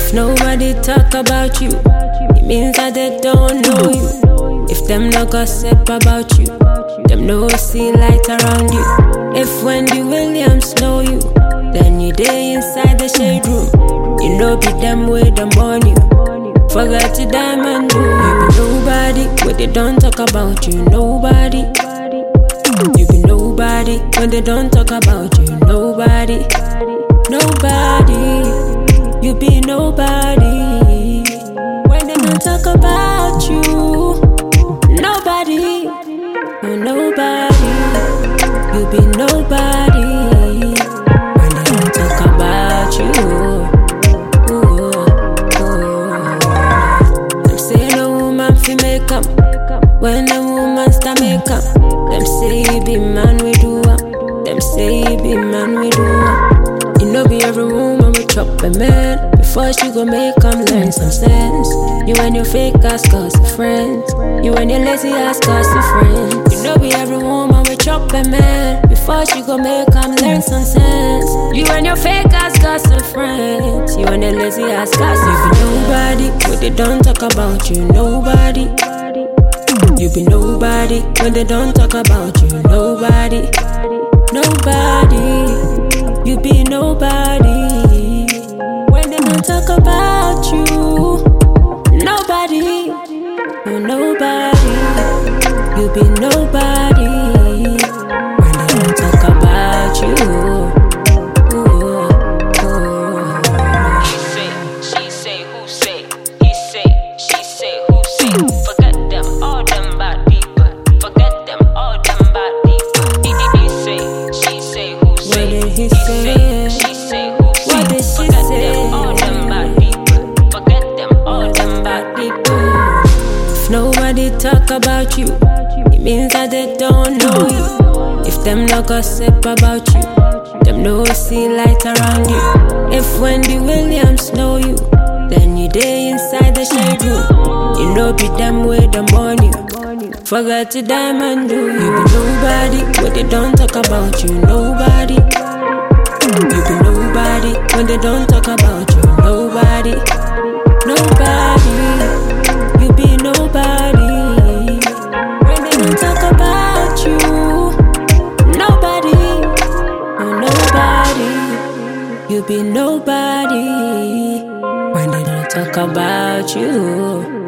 If nobody talk about you, it means that they don't know you. If them no gossip about you, them no see light around you. If Wendy Williams know you, then you day inside the shade room. You know be them way them born you. Forgot to diamond do. You be nobody, when they don't talk about you. Nobody. You be nobody, when they don't talk about you. Nobody. Nobody. You be nobody, when they don't talk about you. Nobody. No, nobody. You be nobody, when they don't talk about you. Them say no woman fi make up, when a woman start make up. Them say he be man we do up. Them say he be man we do up. You know be every woman we chop a man, before she go make them learn some sense. You and your fake ass cause of friends. You and your lazy ass cause of friends. You know be every woman we chop a man, before she go make them learn some sense. You and your fake ass cause of friends. You and your lazy ass cause of friends. You be nobody, when they don't talk about you. Nobody. You be nobody, when they don't talk about you. Nobody. Nobody. You be nobody, when they don't talk about you. Nobody. No, nobody. You be nobody, when they don't talk about you. She say, who say? He say, she say, who say? Forget them, all them bad people. Forget them, all them bad people. He say, she say, who say? What did he say? She say, who say? What did she Forget say? them, all them bad people. Forget them, all them bad people. If nobody talk about you, it means that they don't know you. If them no gossip about you, them no see light around you. If Wendy Williams know you, then you day inside the shade room. You know be them way them born you. Forgot to diamond do. You be nobody, when they don't talk about you. Nobody. You be nobody, when they don't talk about you. Nobody. Nobody. You be nobody, when they don't talk about you. Nobody. No, nobody. You be nobody, when they don't talk about you.